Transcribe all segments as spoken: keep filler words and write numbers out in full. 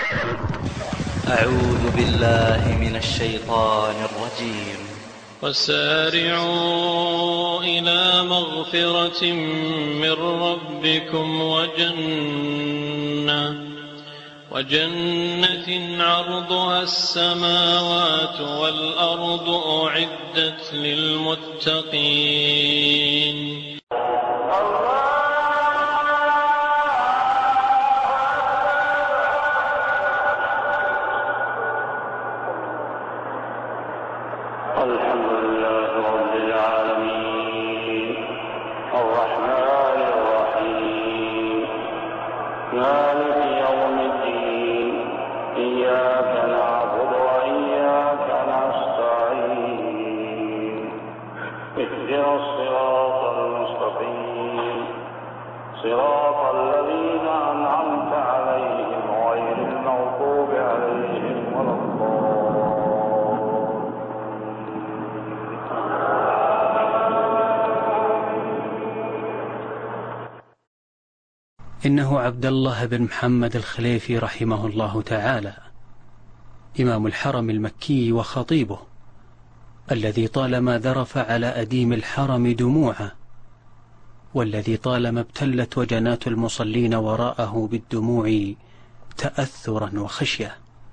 أعوذ بالله من الشيطان الرجيم. وسارعوا إلى مغفرة من ربكم وجنة وجنة عرضها السماوات والأرض أعدت للمتقين. إنه عبد الله بن محمد الخليفي رحمه الله تعالى، إمام الحرم المكي وخطيبه، الذي طالما ذرف على أديم الحرم دموعه، والذي طالما ابتلت وجنات المصلين وراءه بالدموع تأثرا وخشية.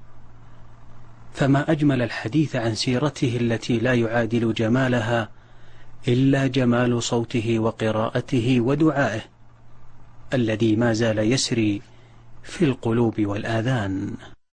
فما أجمل الحديث عن سيرته التي لا يعادل جمالها إلا جمال صوته وقراءته ودعائه الذي ما زال يسري في القلوب والآذان.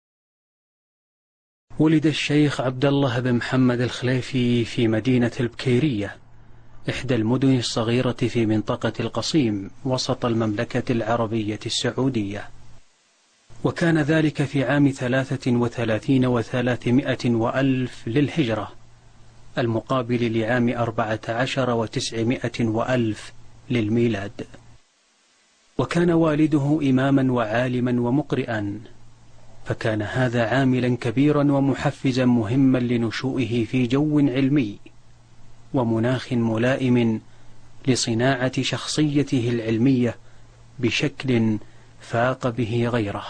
ولد الشيخ عبد الله بن محمد الخليفي في مدينة البكيرية، إحدى المدن الصغيرة في منطقة القصيم وسط المملكة العربية السعودية، وكان ذلك في عام ثلاثة وثلاثين وثلاثمائة وألف للهجرة، المقابل لعام أربعة عشر وتسعمائة وألف للميلاد. وكان والده إماما وعالما ومقرئا، فكان هذا عاملا كبيرا ومحفزا مهما لنشوئه في جو علمي ومناخ ملائم لصناعة شخصيته العلمية بشكل فاق به غيره.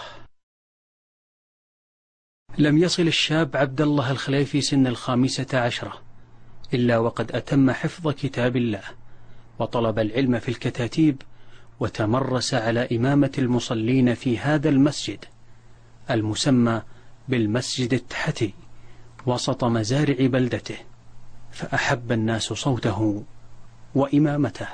لم يصل الشاب عبد الله الخليفي سن الخامسة عشرة إلا وقد أتم حفظ كتاب الله وطلب العلم في الكتاتيب، وتمرس على إمامة المصلين في هذا المسجد المسمى بالمسجد التحتي وسط مزارع بلدته، فأحب الناس صوته وإمامته.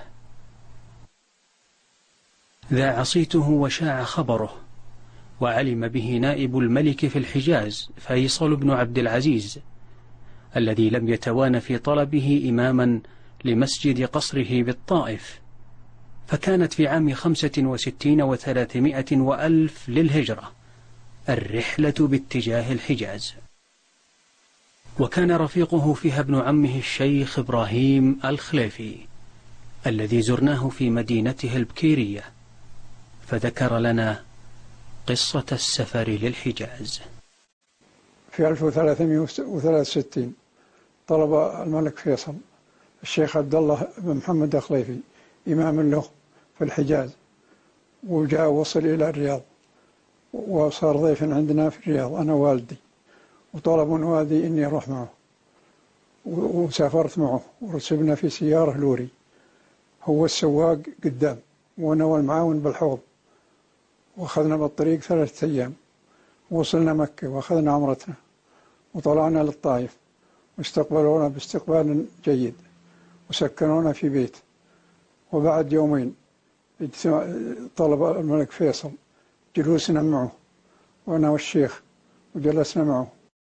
ذاع صيته وشاع خبره، وعلم به نائب الملك في الحجاز فيصل بن عبد العزيز، الذي لم يتوان في طلبه إماما لمسجد قصره بالطائف، فكانت في عام خمسة وستين وثلاثمائة وألف للهجرة الرحلة باتجاه الحجاز. وكان رفيقه فيها ابن عمه الشيخ إبراهيم الخليفي الذي زرناه في مدينته البكيرية، فذكر لنا قصة السفر للحجاز. في ألف وثلاثمائة وثلاثة وستين طلب الملك فيصل الشيخ عبد الله بن محمد الخليفي إمام له في الحجاز، وجاء وصل إلى الرياض وصار ضيفا عندنا في الرياض أنا والدي، وطلب من والدي إني أروح معه، وسافرت معه ورسبنا في سيارة لوري، هو السواق قدام وأنا والمعاون بالحوض، وأخذنا بالطريق ثلاثة أيام، وصلنا مكة وأخذنا عمرتنا وطلعنا للطائف، واستقبلونا باستقبال جيد وسكنونا في بيت. وبعد يومين طلب الملك فيصل جلوسنا معه وأنا والشيخ، وجلسنا معه.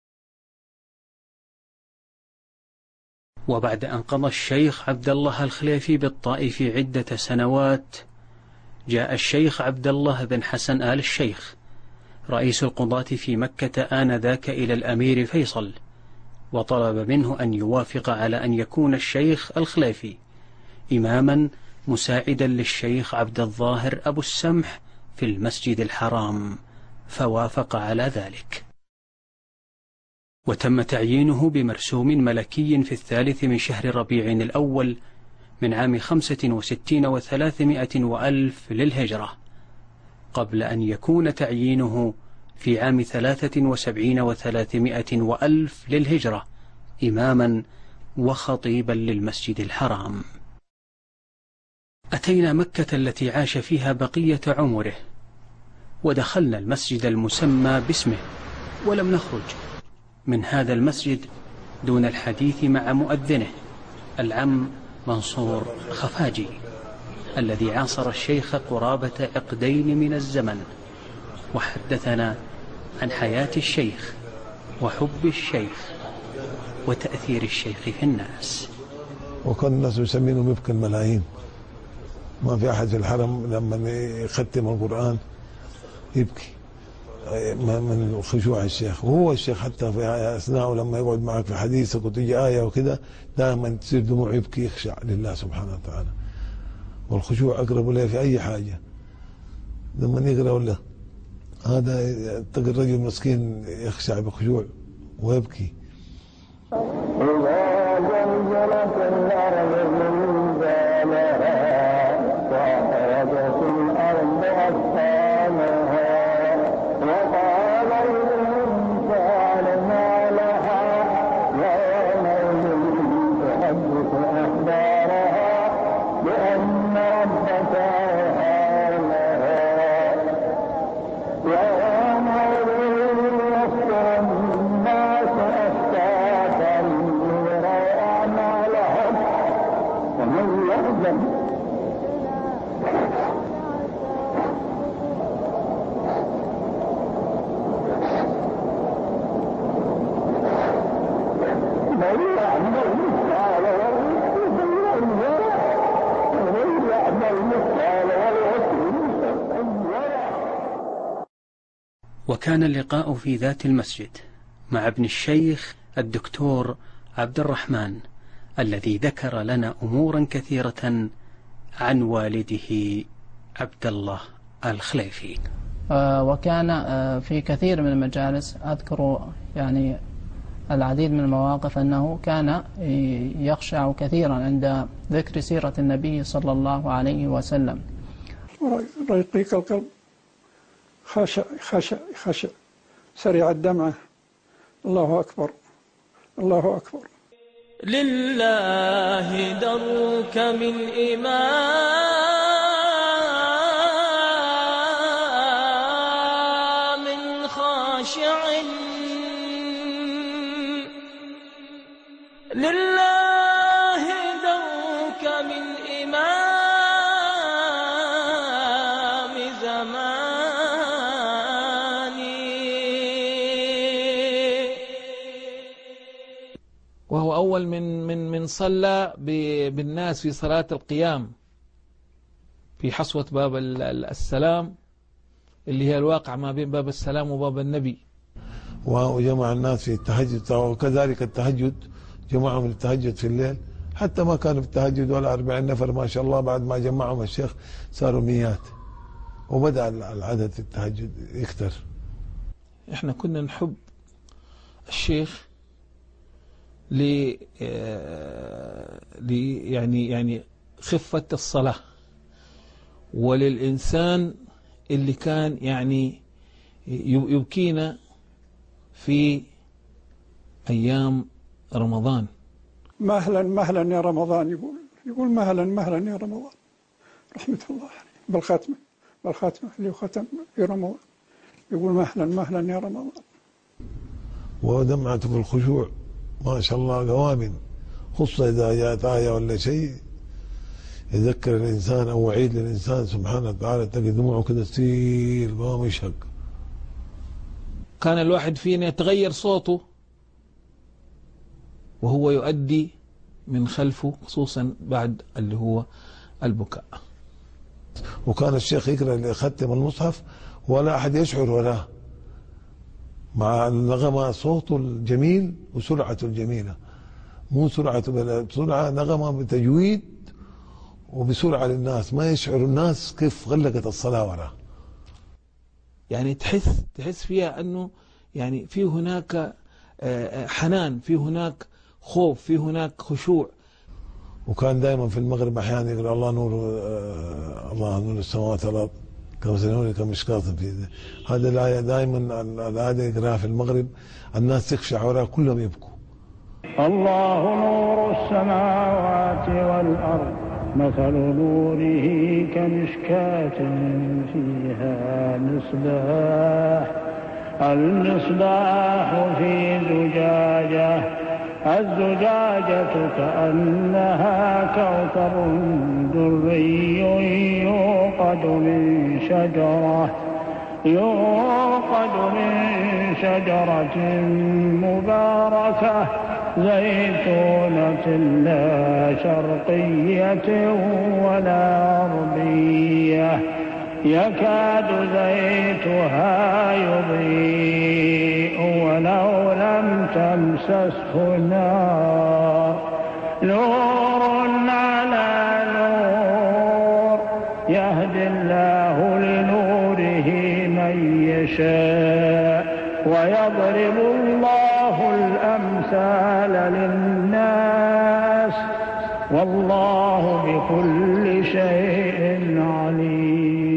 وبعد أن قضى الشيخ عبد الله الخليفي بالطائف عدة سنوات، جاء الشيخ عبد الله بن حسن آل الشيخ رئيس القضاة في مكة آنذاك إلى الأمير فيصل، وطلب منه أن يوافق على أن يكون الشيخ الخليفي إماما مساعدا للشيخ عبد الظاهر أبو السمح في المسجد الحرام، فوافق على ذلك. وتم تعيينه بمرسوم ملكي في الثالث من شهر ربيع الأول من عام خمسة وستين وثلاثمائة وألف للهجرة، قبل أن يكون تعيينه في عام ثلاثة وسبعين وثلاثمائة وألف للهجرة إماما وخطيبا للمسجد الحرام. أتينا مكة التي عاش فيها بقية عمره، ودخلنا المسجد المسمى باسمه، ولم نخرج من هذا المسجد دون الحديث مع مؤذنه العم منصور خفاجي، الذي عاصر الشيخ قرابة عقدين من الزمن، وحدثنا عن حياة الشيخ وحب الشيخ وتأثير الشيخ في الناس. وكان الناس يسمينه مبكي الملايين. ما في أحد في الحرم لما يختم القرآن يبكي من خشوع الشيخ. وهو الشيخ حتى في أثناءه لما يقعد معك في حديثك وتجي آية وكذا دائما تصير دموع يبكي، يخشع لله سبحانه وتعالى. والخشوع أقرب له في أي حاجة. لما يقرأ ولا هذا تلقى الرجل مسكين يخشع بخشوع ويبكي. وكان اللقاء في ذات المسجد مع ابن الشيخ الدكتور عبد الرحمن، الذي ذكر لنا أمورا كثيرة عن والده عبد الله الخليفي. وكان في كثير من المجالس أذكر يعني العديد من المواقف أنه كان يخشع كثيرا عند ذكر سيرة النبي صلى الله عليه وسلم. رقيق القلب، خشع خشع خشع، سريع الدمعة. الله أكبر الله أكبر. لله درك من إمام خاشع، لله درك من إمام زماني. وهو أول من من من صلى بالناس في صلاة القيام في حصوة باب السلام، اللي هي الواقع ما بين باب السلام وباب النبي. وجمع الناس في التهجد، وكذلك التهجد جمعهم التهجد في الليل، حتى ما كانوا في التهجد ولا أربعين نفر ما شاء الله، بعد ما جمعهم الشيخ صاروا مئات، وبدأ العدد في التهجد يكثر. احنا كنا نحب الشيخ ل يعني يعني خفة الصلاة، وللإنسان اللي كان يعني يبكينا في أيام رمضان. مهلا مهلا يا رمضان، يقول يقول مهلا مهلا يا رمضان، رحمة الله عليه. بالختمة بالختمة اللي ختم في رمضان يقول مهلا مهلا يا رمضان. ودمعته بالخشوع ما شاء الله قوامن، خصوصا إذا جاءت آية ولا شيء يذكر الإنسان أو وعيد للإنسان سبحانه وتعالى، تجد دموعه كده تسيل ما يشهق. كان الواحد فينا يتغير صوته وهو يؤدي من خلفه، خصوصا بعد اللي هو البكاء. وكان الشيخ يقرأ اللي يختم المصحف ولا أحد يشعر وراه، مع النغمة صوته الجميل وسرعته الجميلة، مو سرعته بسرعة، نغمة بتجويد وبسرعة للناس، ما يشعر الناس كيف غلقت الصلاة وراه. يعني تحس تحس فيها أنه يعني في هناك حنان، في هناك خوف، في هناك خشوع. وكان دائما في المغرب أحيانا يقول الله نور الله نور السماوات والأرض كمسنون كمشكاة في هذا الآية دائما العادة يقراها في المغرب، الناس تخشع وراء كلهم يبكوا. الله نور السماوات والأرض مثل نوره كمشكاة فيها مصباح المصباح في زجاجة الزجاجة كأنها كوكب دري يوقد من شجرة يوقد من شجرة مباركة زيتونة لا شرقية ولا غربية يكاد زيتها يضيء ولو لم تمسسه نار نور على نور يهدي الله لنوره من يشاء ويضرب الله الأمثال للناس والله بكل شيء عليم.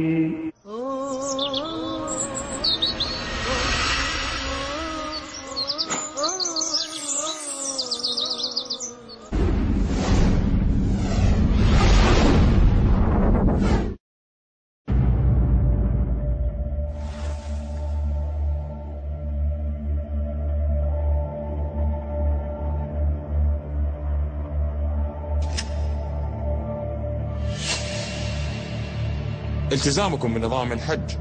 التزامكم بنظام الحج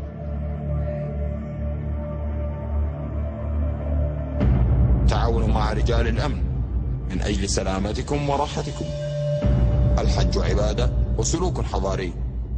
تعاونوا مع رجال الأمن من أجل سلامتكم وراحتكم. الحج عبادة وسلوك حضاري.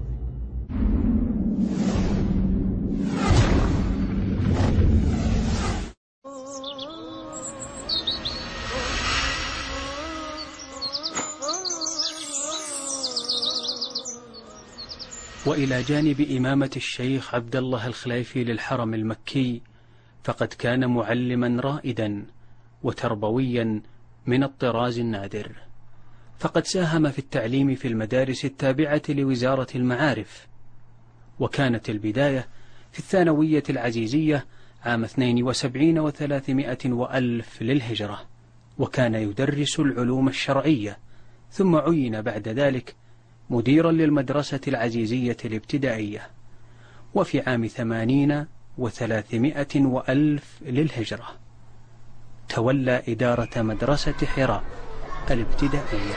وإلى جانب إمامة الشيخ عبد الله الخليفي للحرم المكي، فقد كان معلما رائدا وتربويا من الطراز النادر، فقد ساهم في التعليم في المدارس التابعة لوزارة المعارف، وكانت البداية في الثانوية العزيزية عام اثنين وسبعين وثلاثمائة وألف للهجرة، وكان يدرس العلوم الشرعية، ثم عين بعد ذلك مديرا للمدرسة العزيزية الابتدائية، وفي عام ثمانين وثلاثمائة وألف للهجرة تولى إدارة مدرسة حراء الابتدائية.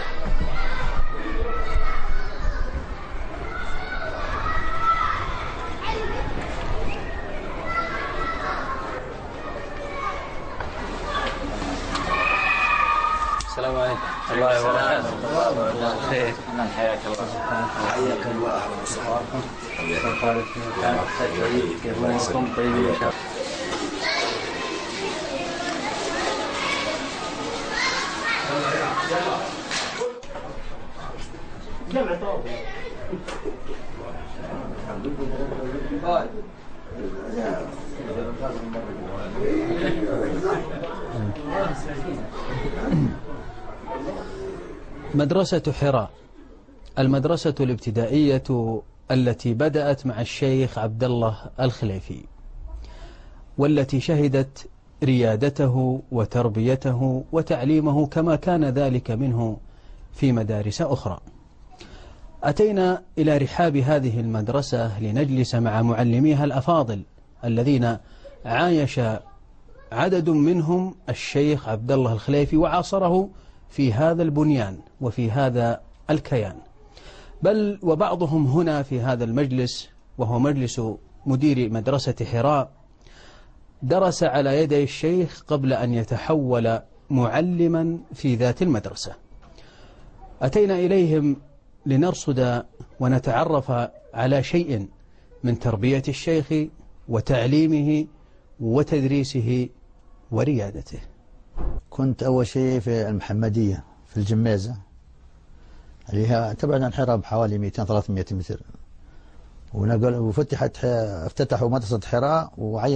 السلام عليكم. الله وبركاته. الله خير. حياك الله. حياك الله. اهلا وسهلا. كيف انكم؟ طيبين ان شاء الله. مدرسة حراء المدرسة الابتدائية التي بدأت مع الشيخ عبد الله الخليفي، والتي شهدت ريادته وتربيته وتعليمه كما كان ذلك منه في مدارس أخرى. أتينا إلى رحاب هذه المدرسة لنجلس مع معلميها الأفاضل الذين عايش عدد منهم الشيخ عبد الله الخليفي وعاصره في هذا البنيان وفي هذا الكيان، بل وبعضهم هنا في هذا المجلس وهو مجلس مدير مدرسة حراء درس على يدي الشيخ قبل أن يتحول معلما في ذات المدرسة. أتينا إليهم لنرصد ونتعرف على شيء من تربية الشيخ وتعليمه وتدريسه وريادته. كنت أول شيء في المحمدية في الجمازة اللي هي تبعد عن حراء بحوالي مئتين ثلاثمائة متر، وفتحت افتتحوا مدرسة حراء وعين